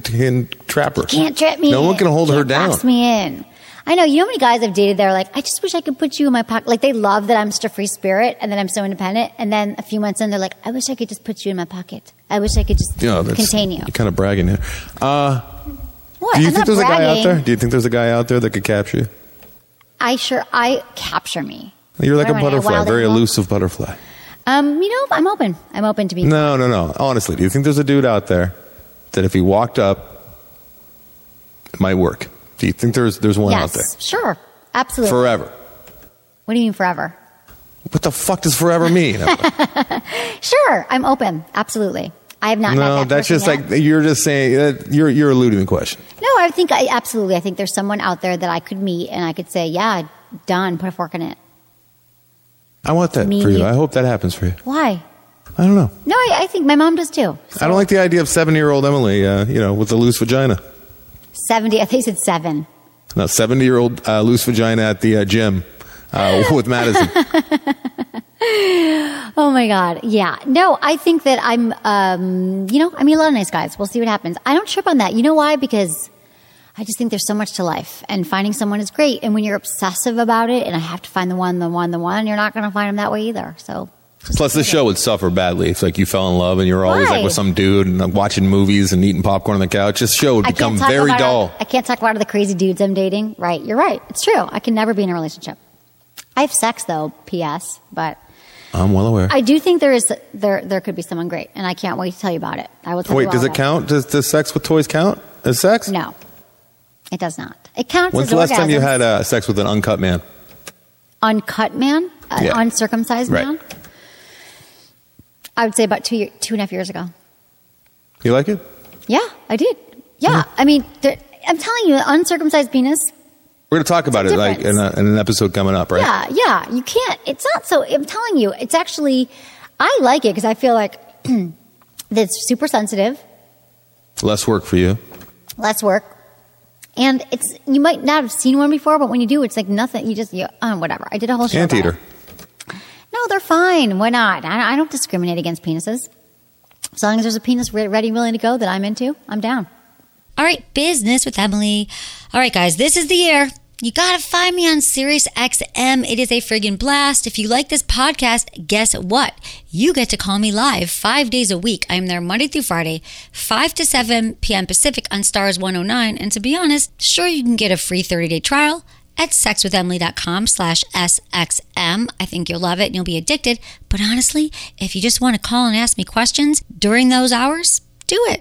trap her. You can't trap me. No one can hold her down. Box me in. I know. You know how many guys I've dated, they're like, I just wish I could put you in my pocket. Like, they love that I'm just a free spirit and that I'm so independent. And then a few months in, they're like, I wish I could just put you in my pocket. I wish I could just contain you. You're kind of bragging here. What? Do you I'm think not there's a guy out bragging. there? Do you think there's a guy out there that could capture you? I capture me. You're like What a am I, butterfly, wild very animal? elusive butterfly. I'm open. I'm open to being. No. Honestly, do you think there's a dude out there that if he walked up, it might work? Do you think there's one out there? Yes, sure. Absolutely. Forever. What do you mean forever? What the fuck does forever mean? Sure. I'm open. Absolutely. I have not met No, that that's person just yet. like you're just saying you're eluding the question. No, I think there's someone out there that I could meet and I could say, yeah, done, put a fork in it. I want that Me for you. neither. I hope that happens for you. Why? I don't know. No, I think my mom does too. I don't like the idea of 70-year-old Emily, with a loose vagina. 70, I think you said 7. No, 70-year-old loose vagina at the gym with Madison. Oh my God. Yeah. No, I think that I meet a lot of nice guys. We'll see what happens. I don't trip on that. You know why? Because I just think there's so much to life and finding someone is great. And when you're obsessive about it and I have to find the one, you're not going to find them that way either. So. Plus, the show would suffer badly if like you fell in love and you're always Why? like with some dude and watching movies and eating popcorn on the couch. This show would become very dull. I can't talk about the crazy dudes I'm dating. Right. You're right. It's true. I can never be in a relationship. I have sex though, P.S., but I'm well aware. I do think there could be someone great, and I can't wait to tell you about it. I will tell you Wait, all does it about count? Does sex with toys count as sex? No, it does not. It counts When's as the last time you orgasms. had sex with an uncut man? Uncut man? Yeah. Uncircumcised Right. man? I would say about 2.5 years ago. You like it? Yeah, I did. Yeah, I mean, I'm telling you, uncircumcised penis. We're going to talk about it like in an episode coming up, right? Yeah, you can't. It's not so. I'm telling you, it's actually. I like it because I feel like it's super sensitive, Less work for you. less work, and it's. You might not have seen one before, but when you do, it's like nothing. Whatever. I did a whole show. about Anteater. it. No, they're fine. Why not? I don't discriminate against penises. As long as there's a penis ready and willing to go that I'm into, I'm down. All right, business with Emily. All right, guys, this is the year. You got to find me on Sirius XM. It is a friggin' blast. If you like this podcast, guess what? You get to call me live 5 days a week. I'm there Monday through Friday, 5 to 7 p.m. Pacific on Stars 109. And to be honest, sure, you can get a free 30-day trial at sexwithemily.com/SXM. I think you'll love it and you'll be addicted. But honestly, if you just want to call and ask me questions during those hours, do it.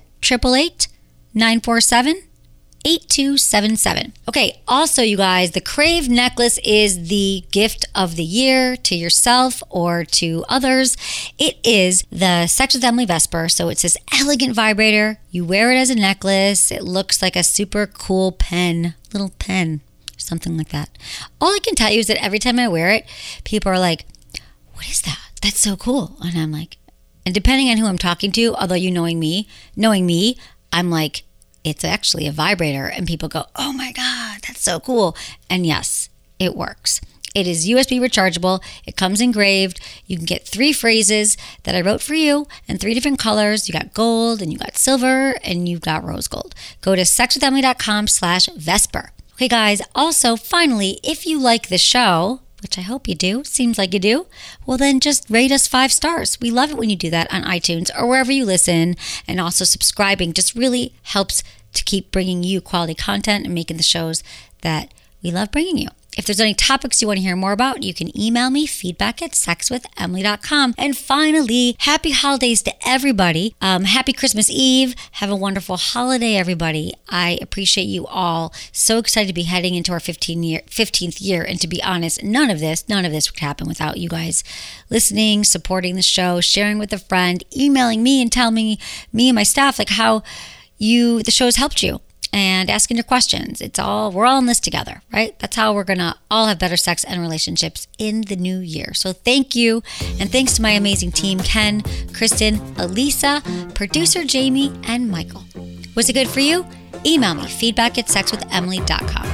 888-947-8277. Okay, also, you guys, the Crave necklace is the gift of the year to yourself or to others. It is the Sex with Emily Vesper. So it's this elegant vibrator. You wear it as a necklace. It looks like a super cool little pen, something like that. All I can tell you is that every time I wear it, people are like, what is that? That's so cool. And I'm like, and depending on who I'm talking to, although knowing me, I'm like, it's actually a vibrator. And people go, oh my God, that's so cool. And yes, it works. It is USB rechargeable. It comes engraved. You can get 3 phrases that I wrote for you in 3 different colors. You got gold and you got silver and you've got rose gold. Go to sexwithemily.com/Vesper. Okay, guys. Also, finally, if you like the show, which I hope you do, seems like you do, well then just rate us 5 stars. We love it when you do that on iTunes or wherever you listen. And also subscribing just really helps to keep bringing you quality content and making the shows that we love bringing you. If there's any topics you want to hear more about, you can email me, feedback@sexwithemily.com. And finally, happy holidays to everybody. Happy Christmas Eve. Have a wonderful holiday, everybody. I appreciate you all. So excited to be heading into our 15th year. And to be honest, none of this would happen without you guys listening, supporting the show, sharing with a friend, emailing me and telling me and my staff like how the show's helped you. And asking your questions. We're all in this together, right? That's how we're gonna all have better sex and relationships in the new year. So thank you. And thanks to my amazing team, Ken, Kristen, Elisa, producer Jamie, and Michael. Was it good for you? Email me, feedback@sexwithemily.com.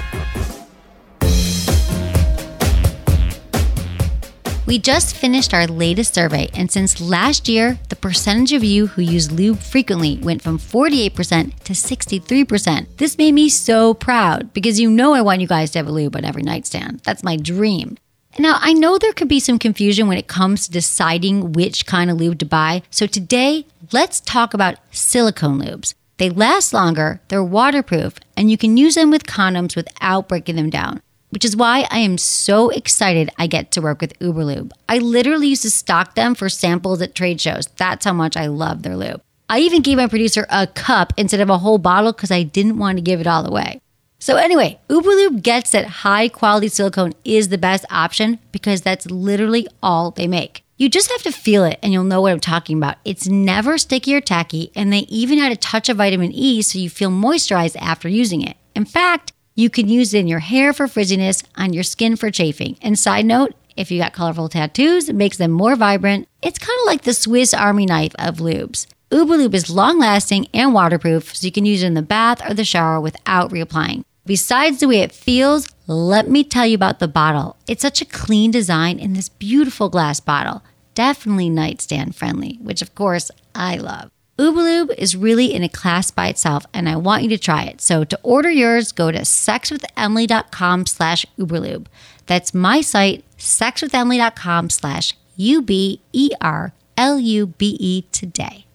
We just finished our latest survey, and since last year, the percentage of you who use lube frequently went from 48% to 63%. This made me so proud because I want you guys to have a lube on every nightstand. That's my dream. Now, I know there could be some confusion when it comes to deciding which kind of lube to buy, so today, let's talk about silicone lubes. They last longer, they're waterproof, and you can use them with condoms without breaking them down, which is why I am so excited I get to work with Uberlube. I literally used to stock them for samples at trade shows. That's how much I love their lube. I even gave my producer a cup instead of a whole bottle because I didn't want to give it all away. So anyway, Uberlube gets that high quality silicone is the best option because that's literally all they make. You just have to feel it and you'll know what I'm talking about. It's never sticky or tacky, and they even add a touch of vitamin E so you feel moisturized after using it. In fact, you can use it in your hair for frizziness, on your skin for chafing. And side note, if you got colorful tattoos, it makes them more vibrant. It's kind of like the Swiss Army knife of lubes. Uberlube is long-lasting and waterproof, so you can use it in the bath or the shower without reapplying. Besides the way it feels, let me tell you about the bottle. It's such a clean design in this beautiful glass bottle. Definitely nightstand friendly, which of course I love. Uberlube is really in a class by itself, and I want you to try it. So to order yours, go to sexwithemily.com/Uberlube. That's my site, sexwithemily.com/UBERLUBE today.